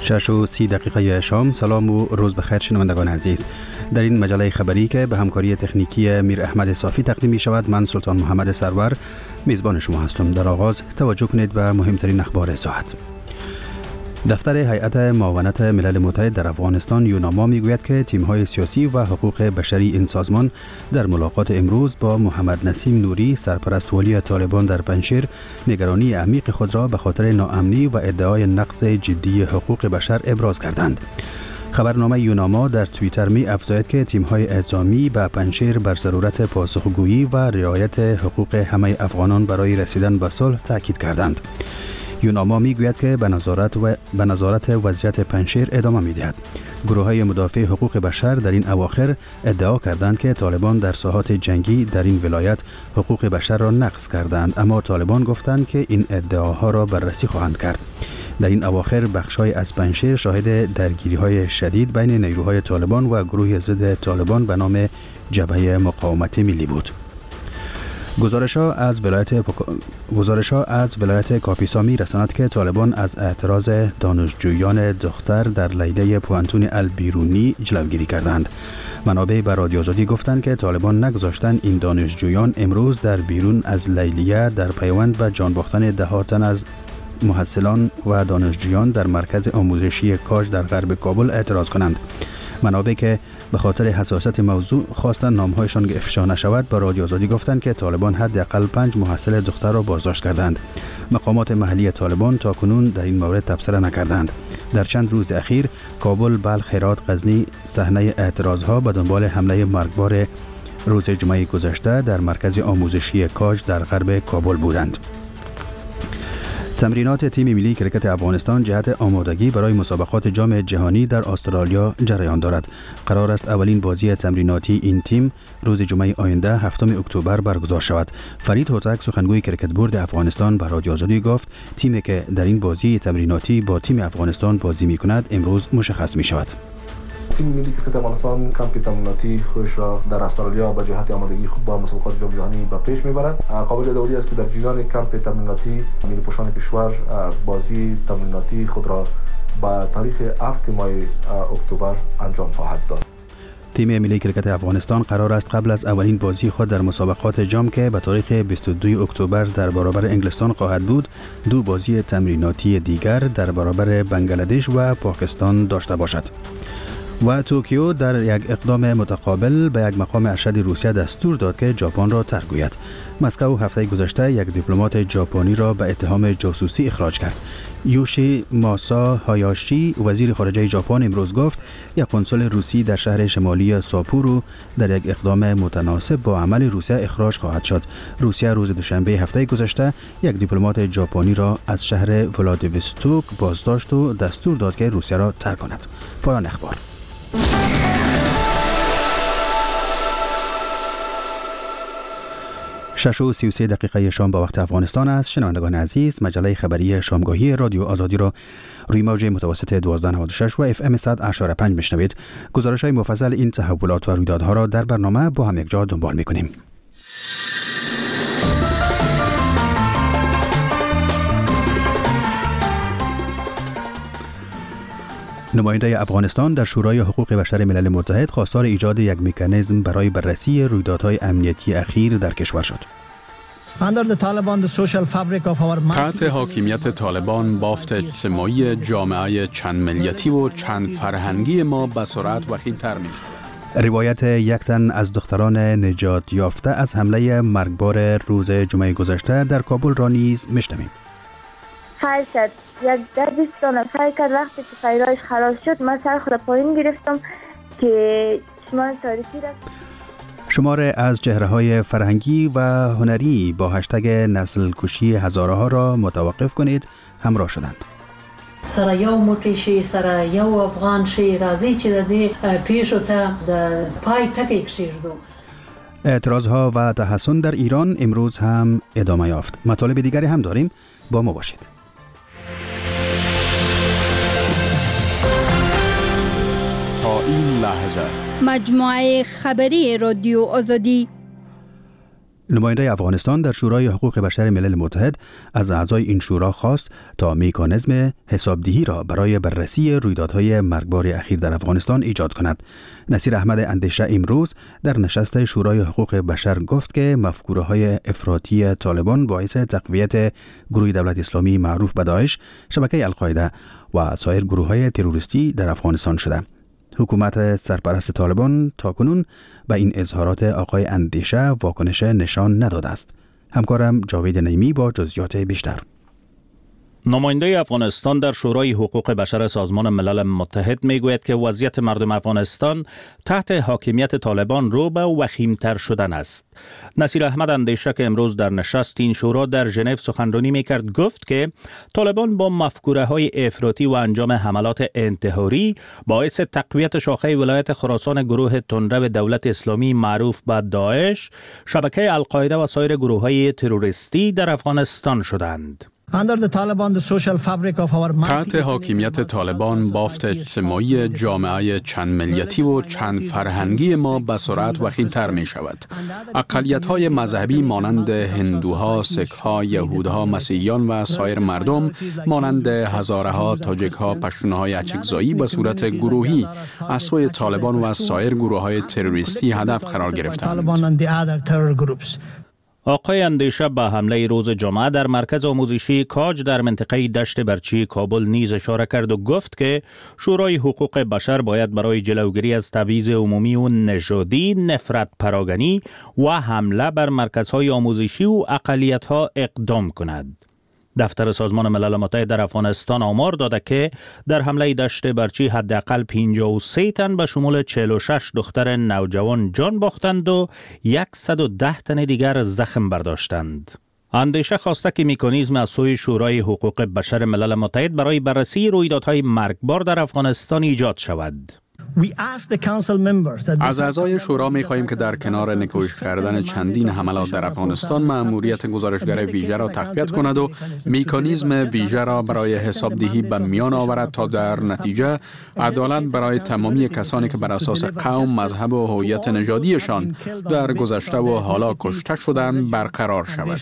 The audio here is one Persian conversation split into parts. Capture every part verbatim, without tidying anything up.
شش و سی دقیقه شام. سلام و روز بخیر شنوندگان عزیز. در این مجله خبری که به همکاری تکنیکی میر احمد صافی تقدیم می شود، من سلطان محمد سرور میزبان شما هستم. در آغاز توجه کنید به مهمترین اخبار ساعت. دفتر هیئت معاونت ملل متحد در افغانستان یوناما میگوید که تیم‌های سیاسی و حقوق بشری این سازمان در ملاقات امروز با محمد نسیم نوری، سرپرست ولی طالبان در پنجشیر، نگرانی عمیق خود را به خاطر ناامنی و ادعای نقض جدی حقوق بشر ابراز کردند. خبرنامه یوناما در توییتر می افزاید که تیم‌های اعزامی به پنجشیر بر ضرورت پاسخگویی و رعایت حقوق همه افغانان برای رسیدن به صلح تاکید کردند. یوناما میگوید که به نظارت و به نظارت وضعیت پنجشیر ادامه می‌دهد. گروه‌های مدافع حقوق بشر در این اواخر ادعا کردند که طالبان در ساحات جنگی در این ولایت حقوق بشر را نقض کردند، اما طالبان گفتند که این ادعاها را بررسی خواهند کرد. در این اواخر بخش‌های از پنجشیر شاهد درگیری‌های شدید بین نیروهای طالبان و گروه ضد طالبان به نام جبهه مقاومت ملی بود. گزارش‌ها از ولایت پک... گزارش‌ها از ولایت کاپیسا می‌رساند که طالبان از اعتراض دانشجویان دختر در لیله پوانتون البیرونی جلوگیری کردند. منابع به رادیو آزادی گفتند که طالبان نگذاشتند این دانشجویان امروز در بیرون از لیلیه در پیوند به جان باختن ده تن از محصلان و دانشجویان در مرکز آموزشی کاج در غرب کابل اعتراض کنند. منابع که به خاطر حساسیت موضوع خواستن نامهایشان افشا نشود به رادیو آزادی گفتند که طالبان حداقل پنج محصل دختر را بازداشت کردند. مقامات محلی طالبان تاکنون در این مورد تبصره نکردند. در چند روز اخیر کابل، بلخ، هرات، غزنی صحنه اعتراضها به دنبال حمله مرگبار روز جمعه گذشته در مرکز آموزشی کاج در غرب کابل بودند. تمرینات تیم ملی کرکت افغانستان جهت آمادگی برای مسابقات جام جهانی در استرالیا جریان دارد. قرار است اولین بازی تمریناتی این تیم روز جمعه آینده هفتم اکتبر برگزار شود. فرید هوتک سخنگوی کرکت بورد افغانستان به رادیو آزادی گفت تیمی که در این بازی تمریناتی با تیم افغانستان بازی می کند امروز مشخص می شود. تیم ملی کرکت افغانستان کمپ تمریناتی خودش را در استرالیا به جهت آمادگی خوب با مسابقات جام جهانی به پیش میبرد. قابل یادآوری است که در جریان کمپ تمریناتی ملی پوشان کشور بازی تمریناتی خود را به تاریخ هفتم ماه اکتبر انجام خواهد داد. تیم ملی کرکت افغانستان قرار است قبل از اولین بازی خود در مسابقات جام که به تاریخ بیست و دو اکتبر در برابر انگلستان خواهد بود، دو بازی تمریناتی دیگر در برابر بنگلادش و پاکستان داشته باشد. و توکیو در یک اقدام متقابل به یک مقام ارشد روسیه دستور داد که ژاپن را ترک گوید. مسکو هفته گذشته یک دیپلمات ژاپنی را به اتهام جاسوسی اخراج کرد. یوشی ماسا هایاشی وزیر خارجه ژاپن امروز گفت یک قنسل روسی در شهر شمالی ساپورو در یک اقدام متناسب با عمل روسیه اخراج خواهد شد. روسیه روز دوشنبه هفته گذشته یک دیپلمات ژاپنی را از شهر ولادیوستوک بازداشت و دستور داد که روسیه را ترک کند. پایان اخبار. شش و سی و سه دقیقه شام با وقت افغانستان است. شنوندگان عزیز، مجله خبری شامگاهی رادیو آزادی را روی موج متوسط دوازده نود و شش و اف ام صد و اشاره پنج میشنوید. گزارش های مفصل این تحولات و رویدادها را در برنامه با هم یک جا دنبال میکنیم. نماینده افغانستان در شورای حقوق بشر ملل متحد خواستار ایجاد یک مکانیزم برای بررسی رویدادهای امنیتی اخیر در کشور شد. تحت حاکمیت طالبان بافت اجتماعی جامعه چند ملیتی و چند فرهنگی ما به سرعت وخیم‌تر می‌شود. روایت یک تن از دختران نجات یافته از حمله مرگبار روز جمعه گذشته در کابل را نیز میشنویم. خیر شد. یک در بیست تا نفر کرد. وقتی که فیرایش خلاص شد من سر خود پایین گرفتم که چشمان تاریکی رفت. شماره از چهره‌های فرهنگی و هنری با هشتگ نسل کشی هزاره ها را متوقف کنید همراه شدند. سره یو موټی شي سره یو افغان شي راځي چې د دې پیښو ته د پای ټکی کېږدو. اعتراضها و تحسن در ایران امروز هم ادامه یافت. مطالب دیگری هم داریم، با ما باشید. تا این لحظه مجموعه خبری رادیو آزادی. نماینده افغانستان در شورای حقوق بشر ملل متحد از اعضای این شورا خواست تا مکانیزم حسابدهی را برای بررسی رویدادهای مرگبار اخیر در افغانستان ایجاد کند. نصیر احمد اندیشه امروز در نشست شورای حقوق بشر گفت که مفکوره‌های افراطی طالبان باعث تقویت گروه دولت اسلامی معروف به داعش، شبکه القاعده و سایر گروه‌های تروریستی در افغانستان شده. حکومت سرپرست طالبان تاکنون به این اظهارات آقای اندیشه واکنش نشان نداده است. همکارم جاوید نیمی با جزئیات بیشتر. نماینده افغانستان در شورای حقوق بشر سازمان ملل متحد میگوید که وضعیت مردم افغانستان تحت حاکمیت طالبان رو به وخیمتر شدن است. نصیر احمد اندیشه که امروز در نشست این شورا در ژنو سخنرانی میکرد گفت که طالبان با مفکوره های افراطی و انجام حملات انتحاری باعث تقویت شاخه ولایت خراسان گروه تندرو دولت اسلامی معروف به داعش، شبکه القاعده و سایر گروه های تروریستی در افغانستان شدند. تحت حاکمیت طالبان بافت اجتماعی جامعه چند ملیتی و چند فرهنگی ما به سرعت وخیم‌تر می شود. اقلیت‌های مذهبی مانند هندوها، سیک‌ها، یهودها، مسیحیان و سایر مردم مانند هزاره‌ها، تاجک‌ها، پشتون‌های اچکزایی به صورت گروهی از سوی طالبان و سایر گروه‌های تروریستی هدف قرار گرفتند. آقای اندیشه به حمله روز جمعه در مرکز آموزشی کاج در منطقه دشت برچی کابل نیز اشاره کرد و گفت که شورای حقوق بشر باید برای جلوگیری از تبعیض عمومی و نژادی، نفرت پراگنی و حمله بر مرکزهای آموزشی و اقلیت‌ها اقدام کند. دفتر سازمان ملل متحد در افغانستان آمار داده که در حمله دشت برچی حداقل پنجاه و سه تن به شمول چهل و شش دختر نوجوان جان باختند و صد و ده تن دیگر زخم برداشتند. اندیشه خواسته که مکانیزم از سوی شورای حقوق بشر ملل متحد برای بررسی رویدادهای مرگبار در افغانستان ایجاد شود. از اعضای شورا می خواهیم که در کنار نکوش کردن چندین حملات در افغانستان مأموریت گزارشگر ویژه را تقویت کند و مکانیزم ویژه را برای حسابدهی به میان آورد تا در نتیجه عدالت برای تمامی کسانی که بر اساس قوم، مذهب و هویت نژادیشان در گذشته و حالا کشته شدند برقرار شود.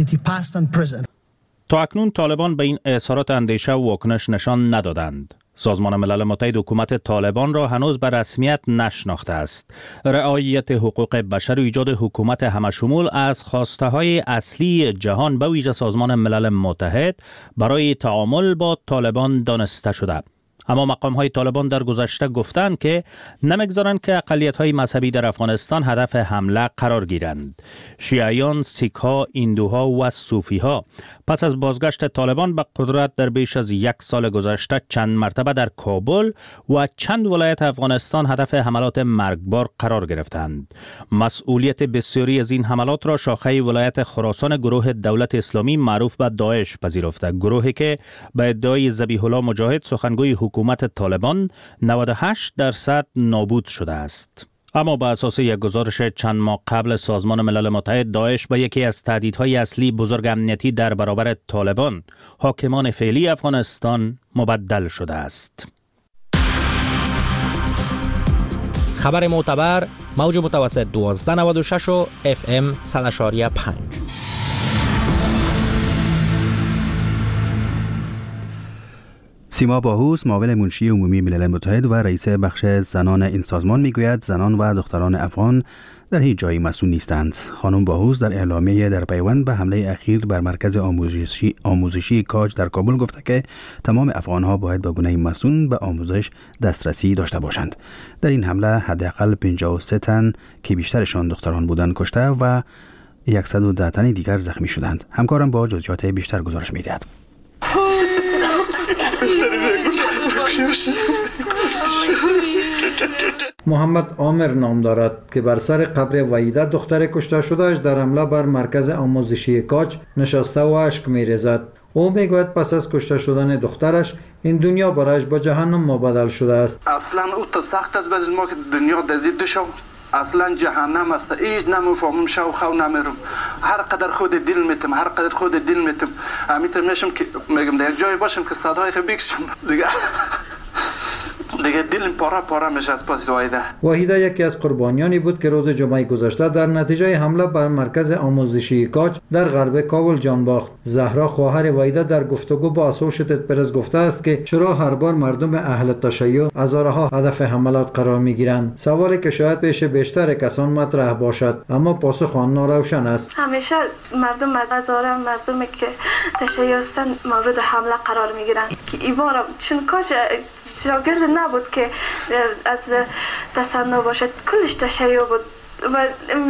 تا اکنون طالبان به این اظهارات اندیشه و واکنش نشان ندادند. سازمان ملل متحد حکومت طالبان را هنوز به رسمیت نشناخته است. رعایت حقوق بشر و ایجاد حکومت همشمول از خواسته های اصلی جهان به ویژه سازمان ملل متحد برای تعامل با طالبان دانسته شده. اما مقام های طالبان در گذشته گفتند که نمیگذارند که اقلیت های مذهبی در افغانستان هدف حمله قرار گیرند. شیعیان، سیکها، هندوها و صوفیها پس از بازگشت طالبان به قدرت در بیش از یک سال گذشته چند مرتبه در کابل و چند ولایت افغانستان هدف حملات مرگبار قرار گرفتند. مسئولیت بسیاری از این حملات را شاخه ولایت خراسان گروه دولت اسلامی معروف به داعش پذیرفته، گروهی که به ادعای ذبیح الله مجاهد سخنگوی حکومت طالبان نود و هشت درصد نابود شده است. اما به اساس یک گزارش چند ماه قبل سازمان ملل متحد، داعش به یکی از تهدیدهای اصلی بزرگ امنیتی در برابر طالبان، حاکمان فعلی افغانستان، مبدل شده است. خبر معتبر موج متوسط دوازده نود و شش و اف ام صد و پنج. سیما باهوس، معاون منشی عمومی ملل متحد و رئیس بخش زنان این سازمان میگوید زنان و دختران افغان در هیچ جایی مسئول نیستند. خانم باهوس در اعلامیه در پیوند به حمله اخیر بر مرکز آموزشی آموزشی کاج در کابل گفته که تمام افغان‌ها باید به گونه مسئول به آموزش دسترسی داشته باشند. در این حمله حداقل پنجاه و سه تن که بیشترشان دختران بودند کشته و صد و ده تن دیگر زخمی شدند. همکارم با جزئیات بیشتر گزارش می‌دهد. محمد عامر نام دارد که بر سر قبر وحیده دختر کشته شدهش در حمله بر مرکز آموزشی کاج نشسته و اشک می‌ریزد. او میگوید پس از کشته شدن دخترش این دنیا برایش به جهنم مبدل شده است. اصلا او تا سخت است باز ما که دنیا دزید شو اصلا جهنم است. ایج نمیفهمم شو خو نمیرم. هر قدر خود دل میتم هر قدر خود دل میتم میتم میشم که میگم در جای باشم که صدای خو بکشم دیگه دیگه دیگه دل پاره پاره میشه از پاس وحیده. وحیده یکی از قربانیانی بود که روز جمعه گذشته در نتیجه حمله بر مرکز آموزشی کاج در غرب کابل جان باخت. زهرا خواهر وحیده در گفتگو با اسوشیتد پرس گفته است که چرا هر بار مردم اهل تشیع هزارها هدف حملات قرار میگیرند. سوالی که شاید پیش بیشتر کسان مطرح باشد، اما پاسخ آن ناروشن است. همیشه مردم از هزاره مردمی که تشیع هستند مورد حمله قرار میگیرند که این بار چون کاج شاگرد نبود که از تصنع باشد، کلش تشیع بود و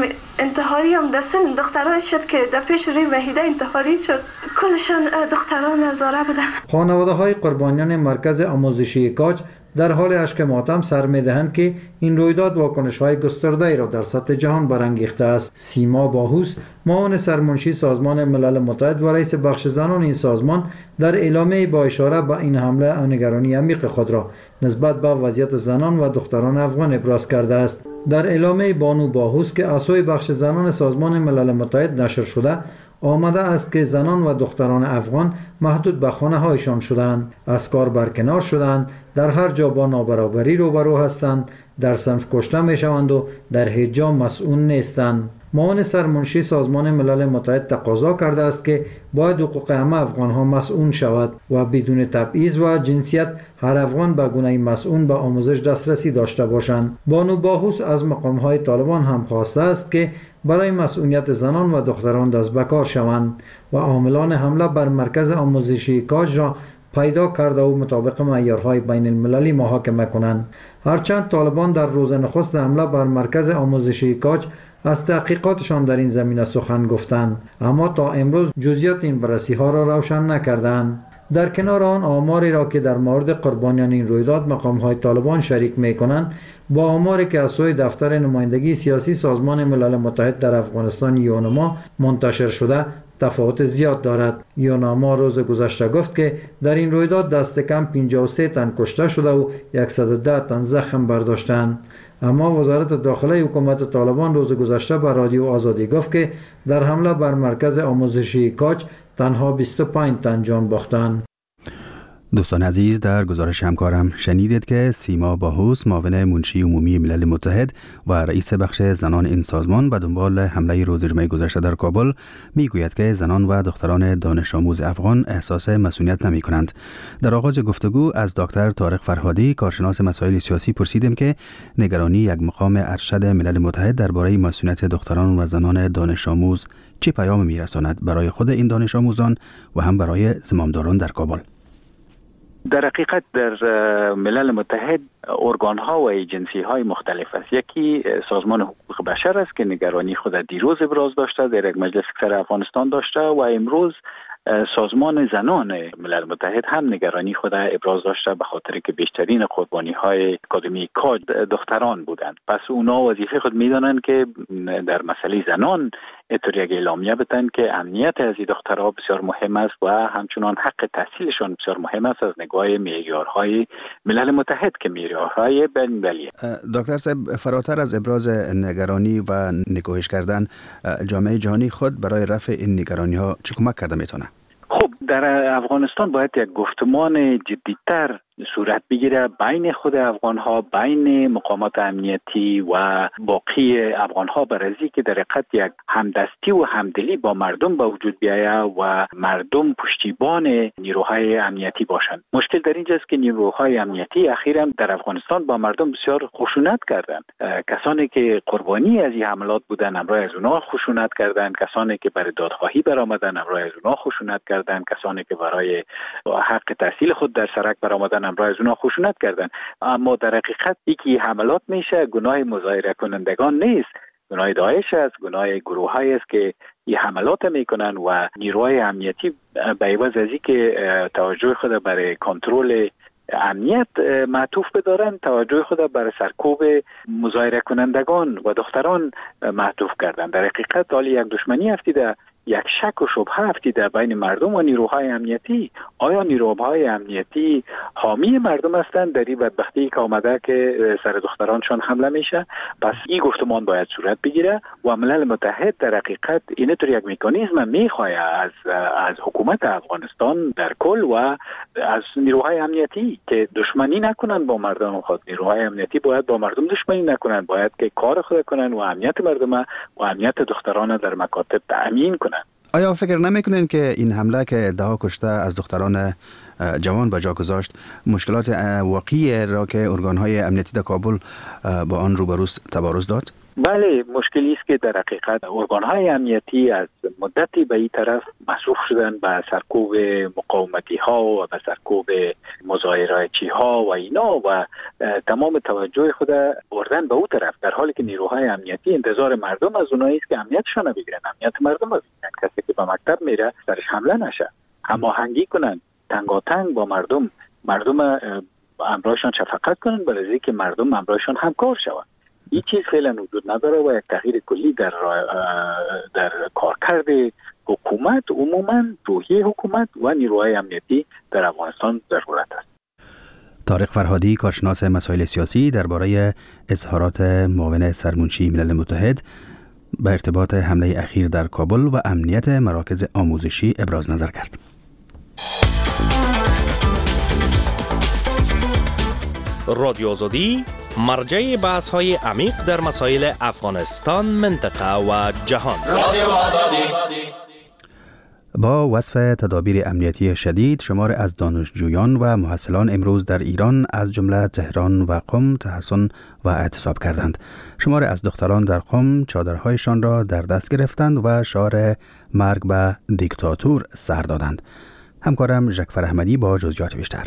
انتحاری هم دستن دختران شد که در پیش روی وحیده انتحاری شد. کلشان دختران هزاره بودن. خانواده های قربانیان مرکز آموزشی کاج در حال اشک ماتم سر می‌دهند که این رویداد واکنش‌های گسترده‌ای را در سطح جهان برانگیخته است. سیما باهوس، معاون سرمنشی سازمان ملل متحد و رئیس بخش زنان این سازمان، در اعلامیه با اشاره به این حمله نگرانی عمیق خود را نسبت به وضعیت زنان و دختران افغان ابراز کرده است. در اعلامیه بانو باهوس که عضو بخش زنان سازمان ملل متحد نشر شده، آمده است که زنان و دختران افغان محدود به خانه هایشان شدند، از کار برکنار شدند، در هر جا با نابرابری روبرو هستند، در صنف کشته می شوند و در هیچ جا مسئول نیستند. معاون سرمنشی سازمان ملل متحد تقاضا کرده است که باید حقوق همه افغان ها مسئول شود و بدون تبعیض و جنسیت هر افغان به گونه مسئول به آموزش دسترسی داشته باشند. بانو باهوس از مقام های طالبان هم خواسته است که برای مسئولیت زنان و دختران دست به کار شوند و عاملان حمله بر مرکز آموزشی کاج را پیدا کرده و مطابق معیارهای بین المللی محاکمه کنند. هرچند طالبان در روز نخست حمله بر مرکز آموزشی کاج از تحقیقاتشان در این زمینه سخن گفتند، اما تا امروز جزئیات این بررسی ها را روشن نکردند. در کنار آن آماری را که در مورد قربانیان این رویداد مقام های طالبان شریک می کنند با آماری که از سوی دفتر نمایندگی سیاسی سازمان ملل متحد در افغانستان یونما منتشر شده تفاوت زیاد دارد. یونما روز گذشته گفت که در این رویداد دست کم پنجاه و سه تن کشته شده و صد و ده تن زخم برداشتند. اما وزارت داخله حکومت طالبان روز گذشته به رادیو آزادی گفت که در حمله بر مرکز آموزشی کاج تنها بیست و پنج تن جان باختند. دوستان عزیز، در گزارش همکارم شنیدید که سیما باهوس، معاون منشی عمومی ملل متحد و رئیس بخش زنان این سازمان، به دنبال حمله روز جمعه گذشته در کابل میگوید که زنان و دختران دانش آموز افغان احساس مسئولیت نمی کنند. در آغاز گفتگو از دکتر طارق فرهادی، کارشناس مسائل سیاسی، پرسیدیم که نگرانی یک مقام ارشد ملل متحد درباره مسئولیت دختران و زنان دانش آموز چه پیام میرساند برای خود این دانش آموزان و هم برای زمامداران در کابل. در حقیقت در ملل متحد ارگان ها و ایجنسی های مختلف است. یکی سازمان حقوق بشر است که نگرانی خود دیروز ابراز داشته، در یک مجلس سر افغانستان داشته و امروز سازمان زنان ملل متحد هم نگرانی خود ابراز داشته به خاطر که بیشترین قربانی های آکادمی کاج دختران بودند. پس اونا وظیفه خود میدانند که در مسئله زنان اینطور یک اعلامیه بدن که امنیت از این دخترها بسیار مهم است و همچنان حق تحصیلشان بسیار مهم است از نگاه معیارهای ملل متحد که معیارهای بین‌المللی. دکتر صاحب، فراتر از ابراز نگرانی و نگاهش کردن، جامعه جهانی خود برای رفع این نگرانی ها چه کمک کرده میتونه؟ خب در افغانستان باید یک گفتمان جدی‌تر صورت بگیره بین خود افغان ها، بین مقامات امنیتی و باقی افغان ها، برای که در حقیقت یک همدستی و همدلی با مردم به وجود بیاید و مردم پشتیبان نیروهای امنیتی باشند. مشکل در اینجاست که نیروهای امنیتی اخیراً در افغانستان با مردم بسیار خشونت کردند. کسانی که قربانی از این حملات بودند امروز از اونها خشونت کردند، کسانی که برای دادخواهی برآمدند امروز از اونها خشونت کردند، کسانی که برای حق تحصیل خود در سرک برآمدند امروز از اونها خشونت کردند. اما در حقیقت یکی حملات میشه گناه مظاهره کنندگان نیست، گناه داعش است، گناه گروه‌هایی است که این حملات میکنن و نیروهای امنیتی به عوض از اینکه توجه خود برای کنترل امنیت معطوف بدارن، توجه خود برای سرکوب مظاهره کنندگان و دختران معطوف کردن. در حقیقت حالی یک دشمنی افتیده یک شک و شبهه افتیده بین مردم و نیروهای امنیتی. آیا نیروهای امنیتی حامی مردم هستند در این بدبختی که آمده که سر دخترانشان حمله میشه؟ پس این گفتمان باید صورت بگیره و ملل متحد در حقیقت اینطور یک مکانیزم میخواد از از حکومت افغانستان در کل و از نیروهای امنیتی که دشمنی نکنند با مردم خود. نیروهای امنیتی باید با مردم دشمنی نکنند، باید که کار خود کنند و امنیت مردم و امنیت دختران در مکاتب تأمین کنند. آیا فکر نمیکنین که این حمله که ده کشته از دختران جوان به جا گذاشت مشکلات واقعی را که ارگان‌های امنیتی در کابل با آن روبروست تبارز داد؟ بله، مشکلی است که در حقیقت ارگان‌های امنیتی از مدتی به این طرف مصروف شدن به سرکوب مقاومتی ها و به سرکوب مظاهره‌چی ها و اینا و تمام توجه خود بردن به اون طرف، در حالی که نیروهای امنیتی انتظار مردم از اونایی است که امنیتشان رو بگیرن، امنیت مردم رو بگیرن. کسی که به مکتب میره سرش حمله نشه، هماهنگی کنن، تنگاتنگ با مردم، مردم همراهشان شفقت کنن برای اینکه مردم همراهشان همکار شوند. این چیز فعلا وجود نداره و یک تغییر کلی در در کارکرد حکومت، عموما روحیه حکومت و نیروهای امنیتی در افغانستان ضرورت است. طارق فرهادی، کارشناس مسائل سیاسی، درباره اظهارات معاون سرمنشی ملل متحد به ارتباط حمله اخیر در کابل و امنیت مراکز آموزشی ابراز نظر کرد. رادیو آزادی مرجع بحث های عمیق در مسائل افغانستان، منطقه و جهان. رادیو آزادی. با وصف تدابیر امنیتی شدید، شمار از دانشجویان و محصلان امروز در ایران از جمله تهران و قم تحصن و اعتصاب کردند. شمار از دختران در قم چادرهایشان را در دست گرفتند و شعار مرگ به دیکتاتور سر دادند. همکارم ژکفر احمدی با جزئیات بیشتر.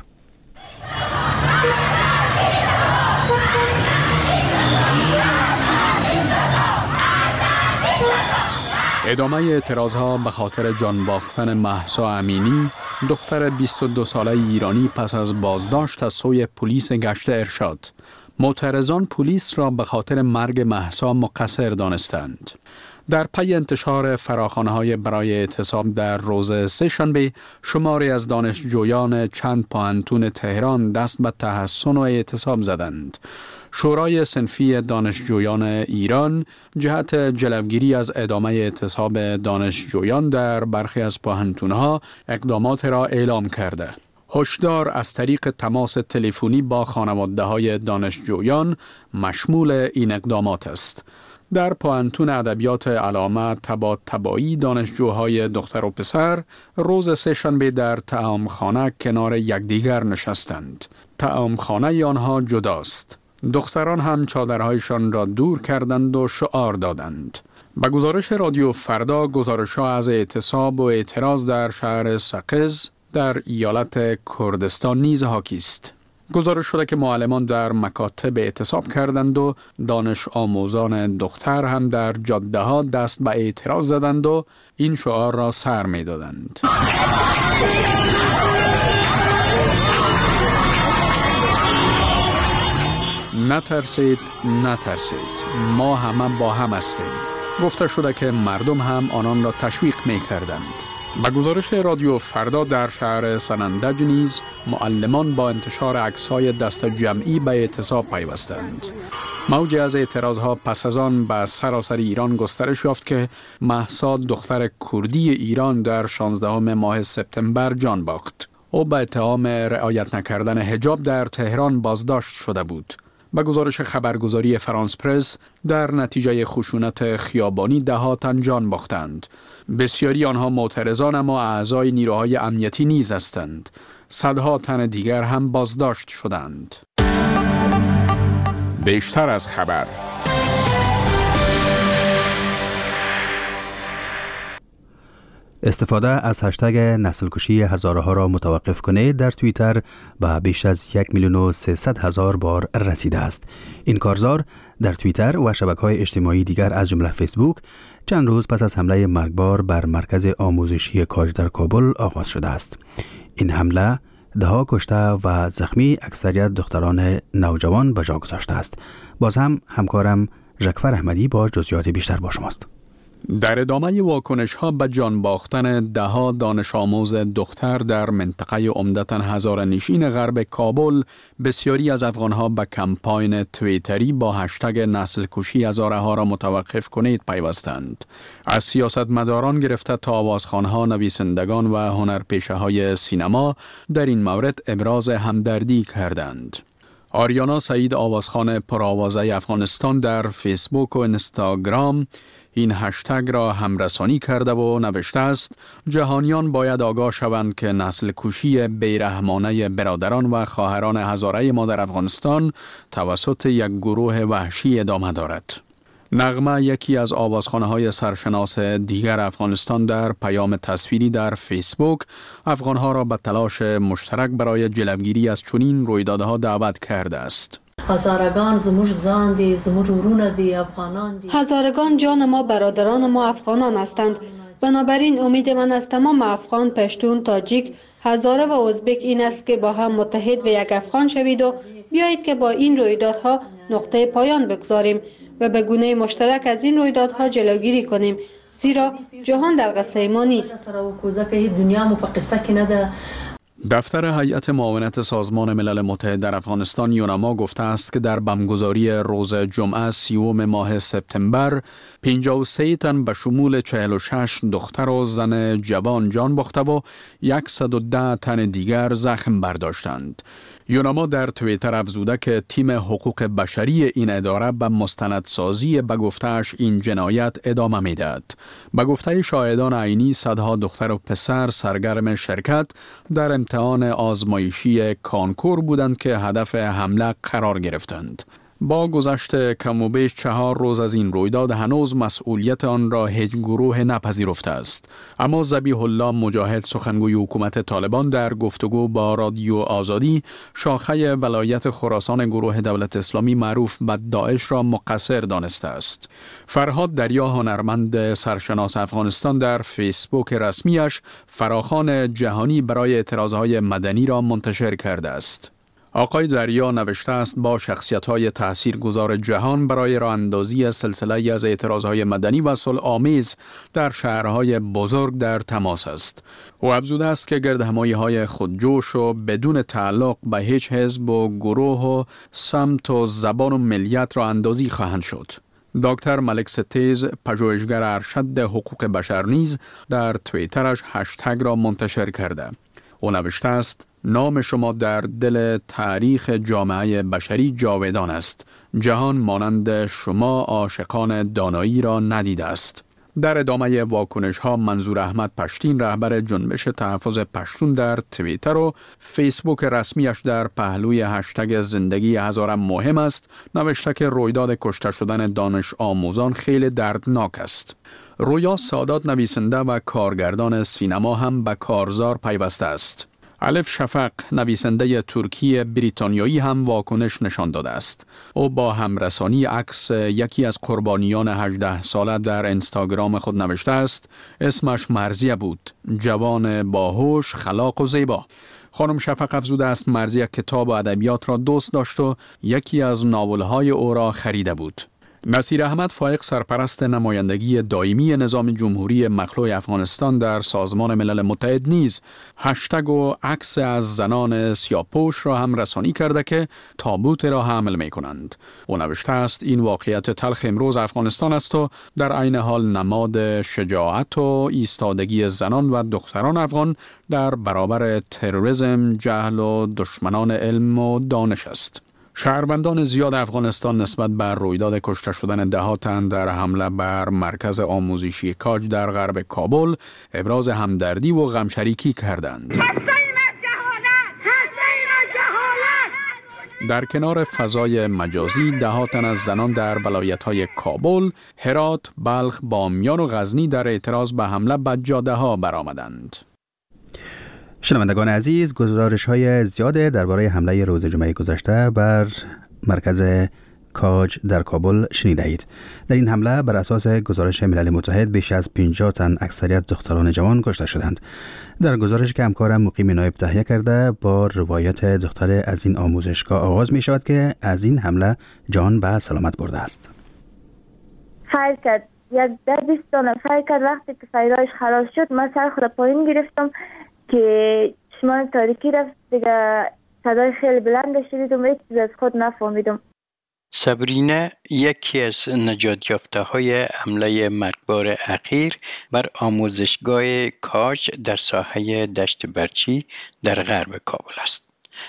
ادامه اعتراضها به خاطر جان باختن مهسا امینی، دختر بیست و دو ساله ایرانی پس از بازداشت از سوی پلیس گشت ارشاد. معترضان پلیس را به خاطر مرگ مهسا مقصر دانستند. در پی انتشار فراخوان‌های برای اعتصاب در روز سه‌شنبه، شماری از دانشجویان چند پوهنتون تهران دست به تحصن و اعتصاب زدند. شورای صنفی دانشجویان ایران جهت جلوگیری از ادامه اعتصاب دانشجویان در برخی از پوهنتون‌ها اقدامات را اعلام کرده. هشدار از طریق تماس تلفنی با خانواده‌های دانشجویان مشمول این اقدامات است. در پوهنتون ادبیات علامه طباطبایی دانشجوهای دختر و پسر روز سه‌شنبه در طعامخانه کنار یکدیگر نشستند. طعامخانه آنها جداست. دختران هم چادرهایشان را دور کردند و شعار دادند. به گزارش رادیو فردا، گزارش‌ها از اعتصاب و اعتراض در شهر سقز در ایالت کردستان نیز حاکی است. گزارش شده که معلمان در مکاتب اعتصاب کردند و دانش آموزان دختر هم در جاده ها دست به اعتراض زدند و این شعار را سر می دادند. نترسید، نترسید، ما همه با هم هستیم. گفته شده که مردم هم آنان را تشویق می کردند. به گزارش رادیو فردا در شهر سنندج نیز معلمان با انتشار عکس‌های دست جمعی به اعتصاب پیوستند. موج از اعتراضها پس از آن به سراسر ایران گسترش یافت که مهسا دختر کردی ایران در شانزدهم ماه سپتامبر جان باخت. او به اتهام رعایت نکردن حجاب در تهران بازداشت شده بود. به گزارش خبرگزاری فرانس پرس، در نتیجه خشونت خیابانی ده ها تن جان باختند. بسیاری آنها معترضان اما اعضای نیروهای امنیتی نیز هستند. صدها تن دیگر هم بازداشت شدند. بیشتر از خبر. استفاده از هشتگ نسل کشی هزاره ها را متوقف کنید در توییتر به بیش از یک میلیون و سیصد هزار بار رسیده است. این کارزار در توییتر و شبکه‌های اجتماعی دیگر از جمله فیسبوک چند روز پس از حمله مرگبار بر مرکز آموزشی کاج در کابل آغاز شده است. این حمله دهها کشته و زخمی اکثریت دختران نوجوان به جا گذاشته است. باز هم همکارم ژکفر احمدی با جزئیات بیشتر با شماست. در ادامه واکنش ها به جان باختن ده ها دانش آموز دختر در منطقه عمدتاً هزاره‌نشین غرب کابل، بسیاری از افغان ها به کمپاین توییتری با هشتگ نسل کشی هزاره ها را متوقف کنید پیوستند. از سیاستمداران گرفته تا آوازخوان ها، نویسندگان و هنرپیشه های سینما در این مورد ابراز همدردی کردند. آریانا سعید، آوازخوان پرآوازه افغانستان، در فیسبوک و اینستاگرام این هشتگ را همرسانی کرده و نوشته است: جهانیان باید آگاه شوند که نسل کشی بیرحمانه برادران و خواهران هزاره ما در افغانستان توسط یک گروه وحشی ادامه دارد. نغمه، یکی از آوازخوان‌های سرشناس دیگر افغانستان، در پیام تصویری در فیسبوک افغان‌ها را به تلاش مشترک برای جلوگیری از چنین رویدادها دعوت کرده است. هزارگان زموج زان دی، زموج ورون دی، افغانان دی. هزارگان جان ما، برادران ما افغانان هستند. بنابراین امید من از تمام افغان، پشتون، تاجیک، هزاره و ازبک این است که با هم متحد و یک افغان شوید و بیایید که با این رویدادها نقطه پایان بگذاریم و به گونه مشترک از این رویدادها جلوگیری کنیم، زیرا جهان در قصه ما نیست. دفتر هیئت معاونت سازمان ملل متحد در افغانستان یوناما گفته است که در بمگذاری روز جمعه سیوم ماه سپتامبر پنجاه و سه تن به شمول چهل و شش دختر و زن جوان جان باخته و صد و ده تن دیگر زخم برداشتند. یوناما در توییتر افزوده که تیم حقوق بشری این اداره به مستندسازی به گفته‌اش این جنایت ادامه می‌دهد. به گفته شاهدان عینی، صدها دختر و پسر سرگرم شرکت در امتحان آزمایشی کانکور بودند که هدف حمله قرار گرفتند. با گذشت کم و بیش چهار روز از این رویداد هنوز مسئولیت آن را هیچ گروه نپذیرفته است. اما ذبیح الله مجاهد، سخنگوی حکومت طالبان، در گفتگو با رادیو آزادی شاخه ولایت خراسان گروه دولت اسلامی معروف به داعش را مقصر دانسته است. فرهاد دریا، هنرمند سرشناس افغانستان، در فیسبوک رسمیش فراخوان جهانی برای اعتراضهای مدنی را منتشر کرده است. آقای دریا نوشته است با شخصیت‌های تاثیرگذار جهان برای راه اندازی سلسله از اعتراضهای مدنی و صلح‌آمیز در شهرهای بزرگ در تماس است. او افزوده است که گردهمایی‌های خودجوش و بدون تعلق به هیچ حزب و گروه و سمت و زبان و ملیت را اندازی خواهند شد. دکتر ملک ستیز، پژوهشگر ارشد حقوق بشر، نیز در توییترش هشتگ را منتشر کرده. او نوشته است: نام شما در دل تاریخ جامعه بشری جاودان است. جهان مانند شما عاشقان دانایی را ندیده است. در ادامه واکنش ها، منظور احمد پشتین، رهبر جنبش تحفظ پشتون، در توییتر و فیسبوک رسمیش در پهلوی هشتگ زندگی هزاره مهم است نوشته که رویداد کشته شدن دانش آموزان خیلی دردناک است. رویا سادات، نویسنده و کارگردان سینما، هم به کارزار پیوسته است. الف شفق، نویسنده ترکی بریتانیایی، هم واکنش نشان داده است. او با همرسانی عکس یکی از قربانیان هجده ساله در اینستاگرام خود نوشته است: اسمش مرضیه بود، جوان باهوش، خلاق و زیبا. خانم شفق افزوده است مرضیه کتاب و ادبیات را دوست داشت و یکی از ناولهای او را خریده بود. نصیر احمد فائق، سرپرست نمایندگی دائمی نظام جمهوری مخلوع افغانستان در سازمان ملل متحد، نیز هشتگ و عکس از زنان سیاه‌پوش را هم رسانی کرده که تابوت را حمل می کنند. او نوشته است این واقعیت تلخ امروز افغانستان است و در عین حال نماد شجاعت و ایستادگی زنان و دختران افغان در برابر تروریسم، جهل و دشمنان علم و دانش است. شهروندان زیاد افغانستان نسبت بر رویداد کشته شدن ده ها تن در حمله بر مرکز آموزشی کاج در غرب کابل ابراز همدردی و غمشریکی کردند. در کنار فضای مجازی، ده ها تن از زنان در ولایت‌های کابل، هرات، بلخ، بامیان و غزنی در اعتراض به حمله به جاده‌ها برآمدند. شنوندگان عزیز، گزارش‌های زیاد درباره حمله روز جمعه گذشته بر مرکز کاج در کابل شنیده اید. در این حمله بر اساس گزارش ملل متحد بیش از پنجاه تن اکثریت دختران جوان کشته شدند. در گزارش که همکارم مقیم نایب تهیه کرده، با روایت دختر از این آموزشگاه آغاز می شود که از این حمله جان به سلامت برده است. خیر کرد یک ده بیست دانه فیر کرد. وقتی که فیرایش خلاص شد من سر خود پایین گرفتم که چشمان تاریکی رفت دیگه. صدای خیلی بلند شنیدم، هیچ چیز از خود نفهمیدم. سبرینه یکی از نجات یافته های حمله مرگبار اخیر بر آموزشگاه کاج در ساحه دشت برچی در غرب کابل است.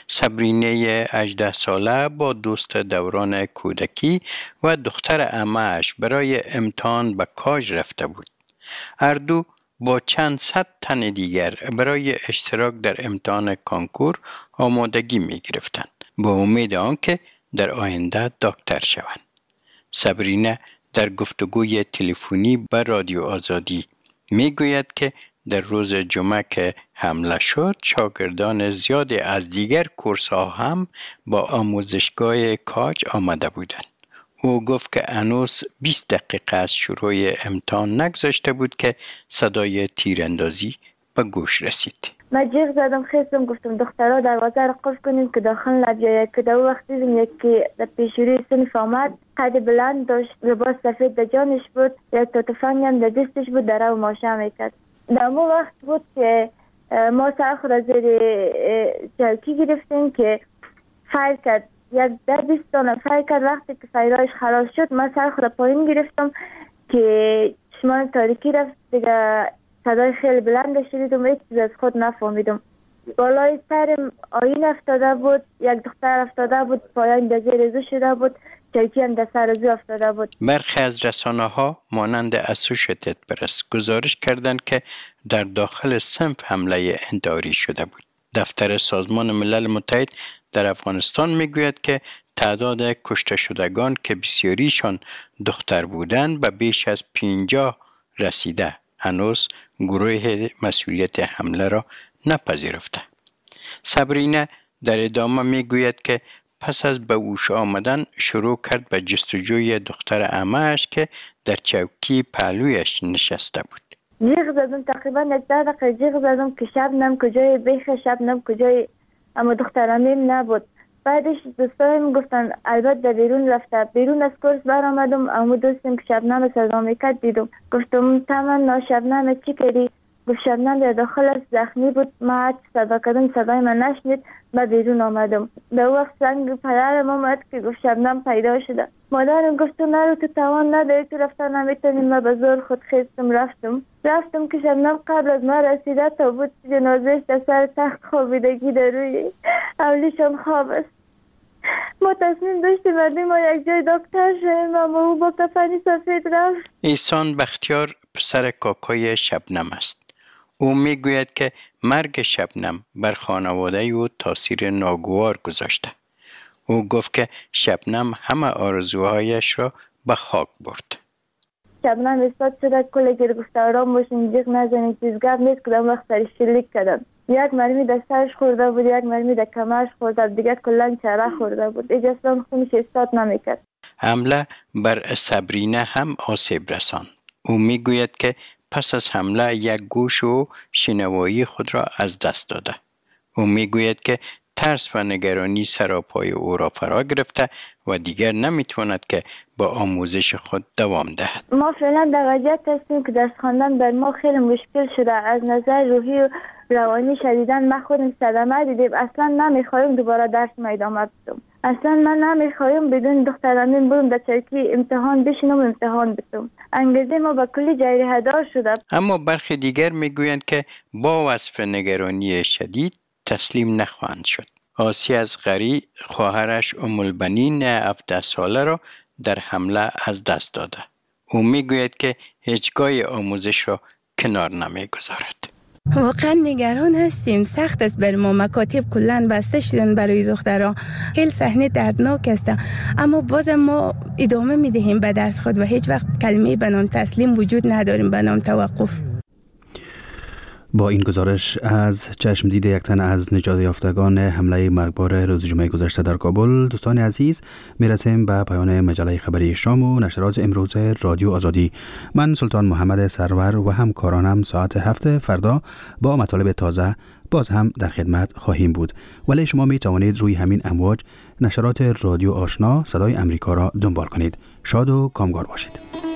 سبرینه هجده ساله با دوست دوران کودکی و دختر عمه‌اش برای امتحان به کاج رفته بود. هر دو با چند صد تن دیگر برای اشتراک در امتحان کانکور آمادگی می گرفتند با امید آنکه در آینده دکتر شوند. سبرینه در گفتگوی تلفنی به رادیو آزادی می گوید که در روز جمعه که حمله شد شاگردان زیادی از دیگر کورس ها هم با آموزشگاه کاج آمده بودند. او گفت که هنوز بیست دقیقه از شروع امتحان نگذشته بود که صدای تیراندازی به گوش رسید. من جیغ زدم، خیستم، گفتم دخترها دروازه را قفل کنیم که داخل نبیاید. که در وقت دیدم یکی در پیشوری صنف آمد، قد بلند داشت، لباس سفید در جانش بود، یک تا تفنگ هم در دستش بود، در رو ماشه میکرد. در اون وقت بود که ما سر خود از زیر چوکی گرفتیم که فیر کرد. یک ده بیست دانه فیر کرد. وقتی که فیرایش خلاص شد من سر خود پایین گرفتم که چشمان تاریکی رفت دیگه. صدای خیلی بلند شنیدم، هیچ چیز از خود نفهمیدم. بالای سرم آیین افتاده بود، یک دختر افتاده بود، پایان در زیر زو شده بود، چوکی هم در سر زو افتاده بود. برخی از رسانه ها مانند اسوشیتد پرس گزارش کردند که در داخل صنف حمله انتحاری شده بود. دفتر سازمان ملل متحد در افغانستان میگوید که تعداد کشته شدگان که بسیاریشان دختر بودند به بیش از پنجاه رسیده. هنوز گروه مسئولیت حمله را نپذیرفته. سبرینه در ادامه میگوید که پس از به هوش آمدن شروع کرد به جستجوی دختر عمه‌اش که در چوکی پهلویش نشسته بود. جیغ زدم، تقریبا یک ده دقیقه جیغ زدم که شبنم کجای، بیخ شبنم کجای، اما دخترمیم نبود. بعدش دوستایم گفتن البته در بیرون رفته. بیرون از کورس برآمدم، اما دوستم که شبنم صدا میکرد دیدم. گفتم تمنا شبنم چی کردی؟ گفت شبنم در داخل زخمی بود. ما هر صدا کردم صدای من نشنید. با بیرون آمدم. در وقت زنگ پدرم آمد که گفت شبنم پیدا شده. مادرم گفت تو نرو، تو توان نداری، تو رفتن نمیتونی. ما به زور خود خیستم رفتم. رفتم که شبنم قبل از ما رسیده تا بود جنازهش در سر تخت خوابیدگی در روی اولیشان خواب است. ما تصمیم داشتیم بردیم ما یک جای دکتر شویم، اما او با کفنی سفید رفت. احسان بختیار پسر کاکای شبنم است. او میگوید که مرگ شبنم بر خانواده او تاثیر ناگوار گذاشته. او گفت که شبنم همه آرزوهایش را به خاک برد. شبنم استاد شده کلی گیر گفته آرام باشین، جیغ نزنین، چیز گپ نیست. کدام وقت سرش شلیک کردن. یک مرمی در سرش خورده بود، یک مرمی در کمرش خورده بود، دیگر کلان چهره خورده بود. ایج اصلا خونش استاد نمیکرد. حمله بر سبرینه هم آسیب رساند. او میگوید که پس از حمله یک گوش و شنوایی خود را از دست داده. او میگوید که ترس و نگرانی سراپای او را فرا گرفته و دیگر نمیتواند که با آموزش خود دوام دهد. ما فعلا در وضعیت هستیم که درس خواندن بر ما خیلی مشکل شده. از نظر روحی و روانی شدیداً ما خودم صدمه دیدیم. اصلا نمیخوایم دوباره درس ادامه بدم. اصلا من نمیخوایم بدون دخترانیم برم در چوکی امتحان بشینم و امتحان بدم. انگیزه ما به کلی جریحه دار شده. اما برخی دیگر میگویند که با وصف نگرانی شدید تسلیم نخواهند شد. آسیه از غری خواهرش ام البنین هفده ساله را در حمله از دست داده. او میگوید که هیچگاه آموزش را کنار نمیگذارد. واقعا نگران هستیم. سخت است بر ما. مکاتب کلن بسته شدن برای دختران. خیلی صحنه دردناک است، اما باز ما ادامه میدهیم به درس خود و هیچ وقت کلمه به نام تسلیم وجود نداریم، به نام توقف. با این گزارش از چشم دید یک تن از نجات یافتگان حمله مرگبار روز جمعه گذشته در کابل، دوستان عزیز میرسیم به پایان مجله خبری شام و نشرات امروز رادیو آزادی. من سلطان محمد سرور و همکارانم ساعت هفت فردا با مطالب تازه باز هم در خدمت خواهیم بود. ولی شما می توانید روی همین امواج نشرات رادیو آشنا صدای امریکا را دنبال کنید. شاد و کامگار باشید.